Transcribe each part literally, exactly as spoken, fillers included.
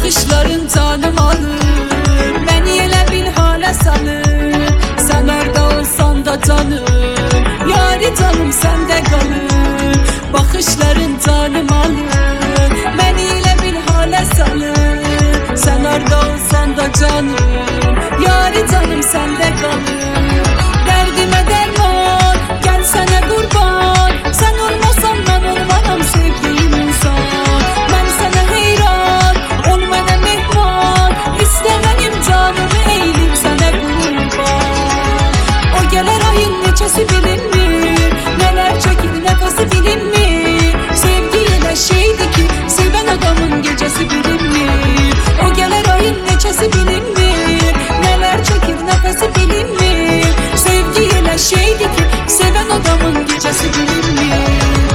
Bakışların canım alır, beni elə bil halə salır. Sen harda olsan da canım, yari canım sende kalır. Bakışların canım alır, beni elə bil halə salır. Sen harda olsan da canım, yari canım sende kalır. Derdime derman, gel sana kurban. Sen olmasan ben olmaram sevdiğim insan. Ben sana heyran, ol mənə mehman. İstemenim canımı eğilim sana kurban. O gelir ayın neçesi bilinmir, neler çekir nefesi bilinmir. Sevgi elə şeydi ki, seven adamın gecesi bilinmir. O gelir ayın neçesi bilinmir, neler çekir nefesi bilinmir. Sevgi elə şeydi ki, seven adamın gecesi bilinmir.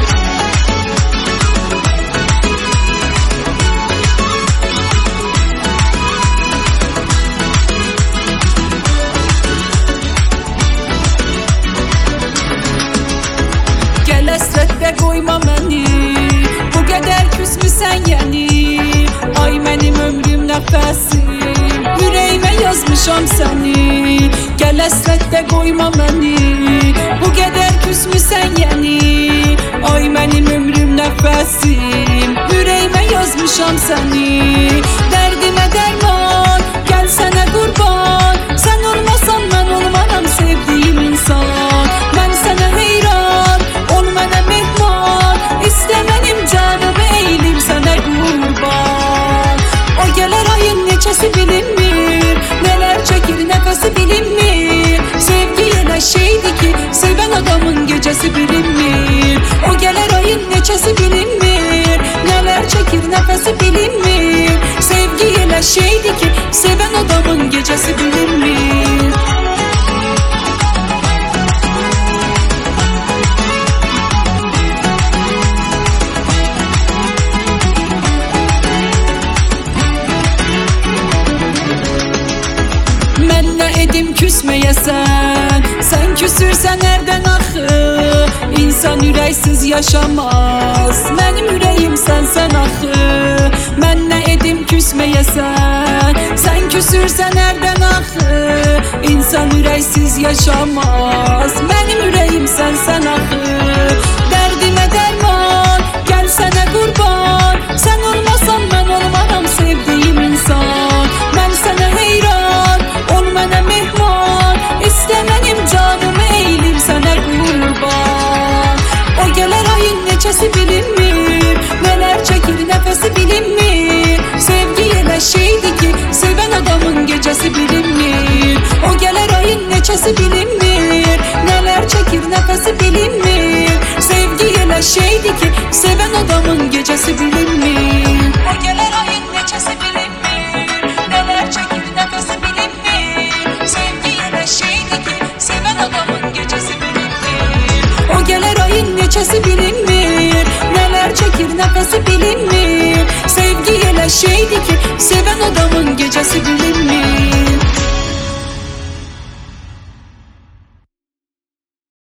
Gel əsrətdə qoyma məni, bu qədər küsmüsən yəni. Ay mənim ömrüm nəfəsim, ürəyimə yazmışam səni. Gel əsrətdə qoyma məni, bu qədər küsmüsən yəni. Ay mənim ömrüm nəfəsim, ürəyimə yazmışam səni. Dərdimə dərman, gəl sənə qurban. Sən olmasan mən olmaram sevdiyim insan. Mən sənə heyran, ol mənə mehman. İstəmənim canımı eğilim sənə qurban. O gələr ayın neçəsi bilinmir, neler çekir nefesi bilinmir. Sevgi elə şeydi ki, seven adamın gecesi bilinmir. O gələr ayın neçəsi bilinmir, neler çekir nefesi bilinmir. Sevgi elə şeydi ki, seven adamın gecesi bilinmir. Mən nə edim küsməyəsən, sen küsürsən nereden axı? İnsan ürəksiz yaşamaz, mənim ürəyim sənsən axı. Mən nə edim küsməyəsən, sen küsürsən nereden axı? İnsan ürəksiz yaşamaz, mənim ürəyim sənsən axı. Dərdimə dərman, gəl sənə qurban.